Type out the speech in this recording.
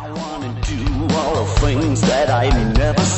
I wanna do all the things that I never